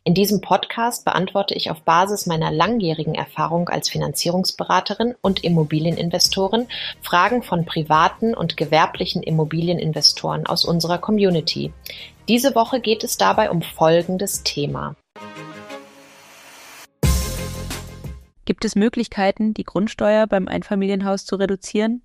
In diesem Podcast beantworte ich auf Basis meiner langjährigen Erfahrung als Finanzierungsberaterin und Immobilieninvestorin Fragen von privaten und gewerblichen Immobilieninvestoren aus unserer Community. Diese Woche geht es dabei um folgendes Thema. Gibt es Möglichkeiten, die Grundsteuer beim Einfamilienhaus zu reduzieren?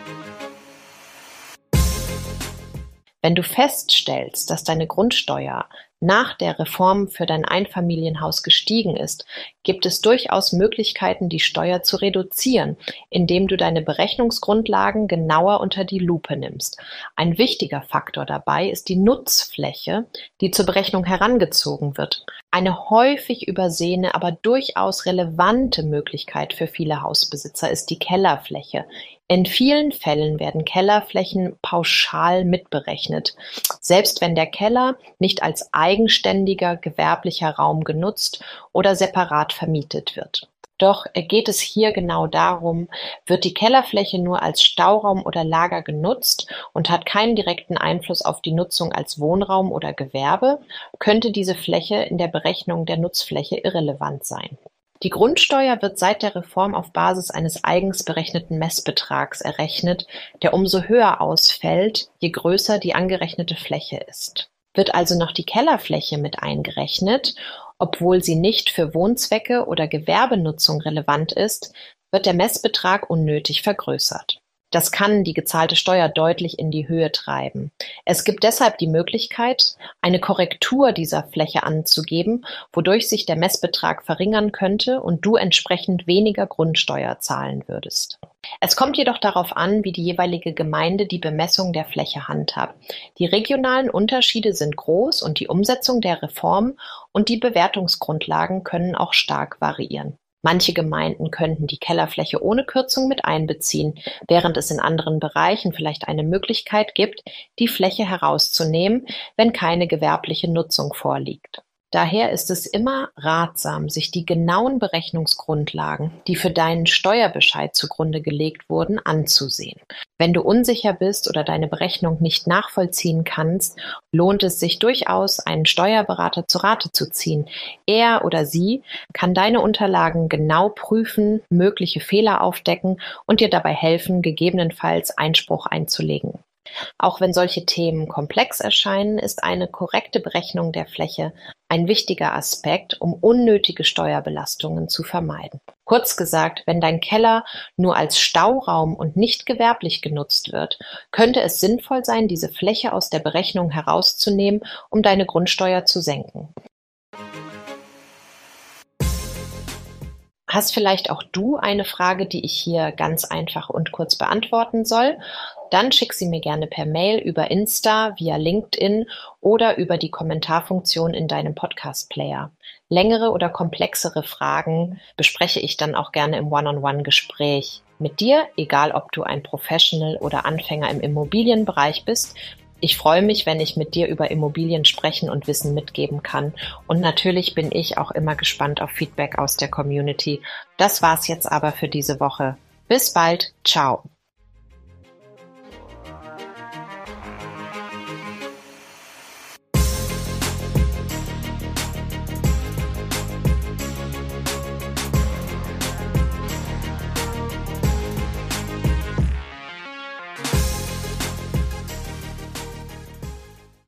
Wenn du feststellst, dass deine Grundsteuer nach der Reform für dein Einfamilienhaus gestiegen ist, gibt es durchaus Möglichkeiten, die Steuer zu reduzieren, indem du deine Berechnungsgrundlagen genauer unter die Lupe nimmst. Ein wichtiger Faktor dabei ist die Nutzfläche, die zur Berechnung herangezogen wird. Eine häufig übersehene, aber durchaus relevante Möglichkeit für viele Hausbesitzer ist die Kellerfläche. In vielen Fällen werden Kellerflächen pauschal mitberechnet, selbst wenn der Keller nicht als eigenständiger gewerblicher Raum genutzt oder separat vermietet wird. Doch geht es hier genau darum, wird die Kellerfläche nur als Stauraum oder Lager genutzt und hat keinen direkten Einfluss auf die Nutzung als Wohnraum oder Gewerbe, könnte diese Fläche in der Berechnung der Nutzfläche irrelevant sein. Die Grundsteuer wird seit der Reform auf Basis eines eigens berechneten Messbetrags errechnet, der umso höher ausfällt, je größer die angerechnete Fläche ist. Wird also noch die Kellerfläche mit eingerechnet, obwohl sie nicht für Wohnzwecke oder Gewerbenutzung relevant ist, wird der Messbetrag unnötig vergrößert. Das kann die gezahlte Steuer deutlich in die Höhe treiben. Es gibt deshalb die Möglichkeit, eine Korrektur dieser Fläche anzugeben, wodurch sich der Messbetrag verringern könnte und du entsprechend weniger Grundsteuer zahlen würdest. Es kommt jedoch darauf an, wie die jeweilige Gemeinde die Bemessung der Fläche handhabt. Die regionalen Unterschiede sind groß und die Umsetzung der Reform und die Bewertungsgrundlagen können auch stark variieren. Manche Gemeinden könnten die Kellerfläche ohne Kürzung mit einbeziehen, während es in anderen Bereichen vielleicht eine Möglichkeit gibt, die Fläche herauszunehmen, wenn keine gewerbliche Nutzung vorliegt. Daher ist es immer ratsam, sich die genauen Berechnungsgrundlagen, die für deinen Steuerbescheid zugrunde gelegt wurden, anzusehen. Wenn du unsicher bist oder deine Berechnung nicht nachvollziehen kannst, lohnt es sich durchaus, einen Steuerberater zu Rate zu ziehen. Er oder sie kann deine Unterlagen genau prüfen, mögliche Fehler aufdecken und dir dabei helfen, gegebenenfalls Einspruch einzulegen. Auch wenn solche Themen komplex erscheinen, ist eine korrekte Berechnung der Fläche ein wichtiger Aspekt, um unnötige Steuerbelastungen zu vermeiden. Kurz gesagt, wenn dein Keller nur als Stauraum und nicht gewerblich genutzt wird, könnte es sinnvoll sein, diese Fläche aus der Berechnung herauszunehmen, um deine Grundsteuer zu senken. Hast vielleicht auch du eine Frage, die ich hier ganz einfach und kurz beantworten soll? Dann schick sie mir gerne per Mail, über Insta, via LinkedIn oder über die Kommentarfunktion in deinem Podcast-Player. Längere oder komplexere Fragen bespreche ich dann auch gerne im One-on-One-Gespräch mit dir, egal ob du ein Professional oder Anfänger im Immobilienbereich bist. Ich freue mich, wenn ich mit dir über Immobilien sprechen und Wissen mitgeben kann. Und natürlich bin ich auch immer gespannt auf Feedback aus der Community. Das war's jetzt aber für diese Woche. Bis bald. Ciao.